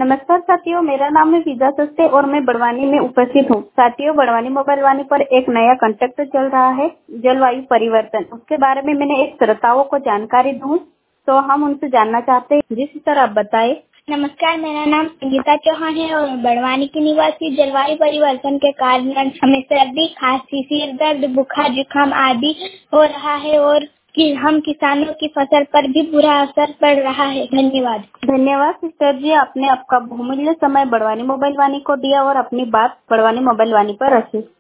नमस्कार साथियों, मेरा नाम है विदा सस्ते और मैं बड़वानी में उपस्थित हूँ। साथियों, बड़वानी मोबाइल वाणी पर एक नया कंटेक्ट चल रहा है, जलवायु परिवर्तन। उसके बारे में मैंने एक श्रोताओं को जानकारी दूं, तो हम उनसे जानना चाहते हैं। जिस तरह आप बताएं। नमस्कार, मेरा नाम संगीता चौहान है और बड़वानी की निवासी। जलवायु परिवर्तन के कारण हमें सर्दी, खांसी, सिर दर्द, बुखार, जुकाम आदि हो रहा है और कि हम किसानों की फसल पर भी बुरा असर पड़ रहा है। धन्यवाद। धन्यवाद सिस्टर जी, आपने आपका बहुमूल्य समय बड़वानी मोबाइल वाणी को दिया और अपनी बात बड़वानी मोबाइल वाणी पर रखी।